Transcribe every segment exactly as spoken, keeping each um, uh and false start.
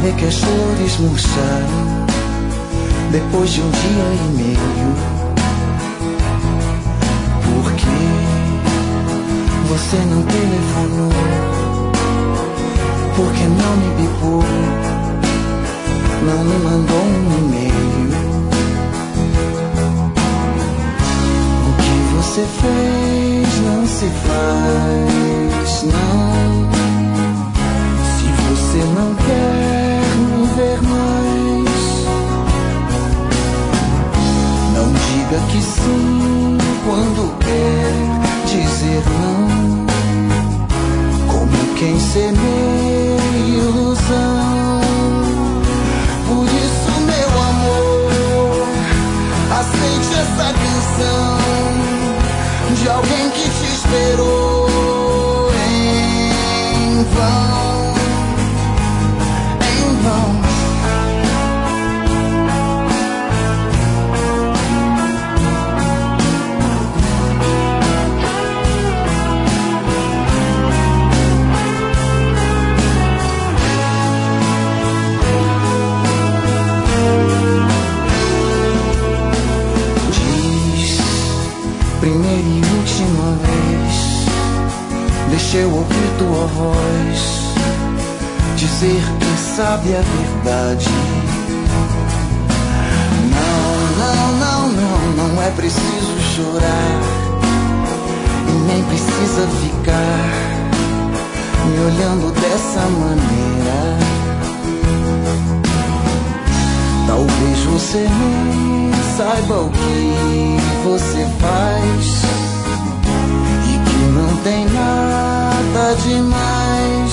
é que as flores murcharam depois de um dia e meio. Por que você não telefonou? Por que não me bipou? Não me mandou um e-mail? O que você fez não se faz, não. Se você não quer me ver mais, não diga que sim quando quer dizer não. Como quem semeia ilusão. Por isso, meu amor, aceite essa canção de alguém que te esperou em vão, em vão. Primeira e última vez, deixa eu ouvir tua voz dizer que sabe a verdade. Não, não, não, não, não é preciso chorar e nem precisa ficar me olhando dessa maneira. Talvez você nem saiba o que você faz e que não tem nada demais.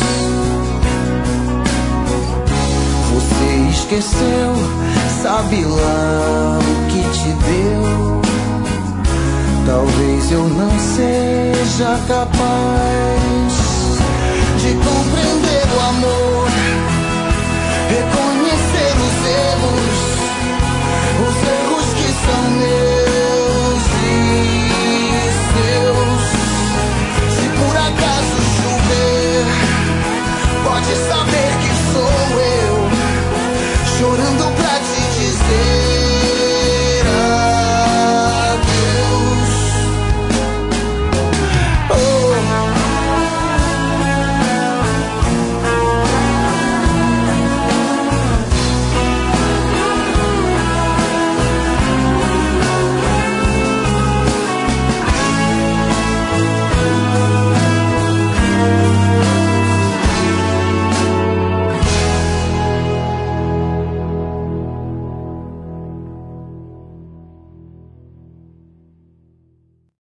Você esqueceu, sabe lá o que te deu. Talvez eu não seja capaz de compreender o amor, reconhecer os erros, os erros que são meus e seus. Se por acaso chover, pode saber que sou eu, chorando pra ti.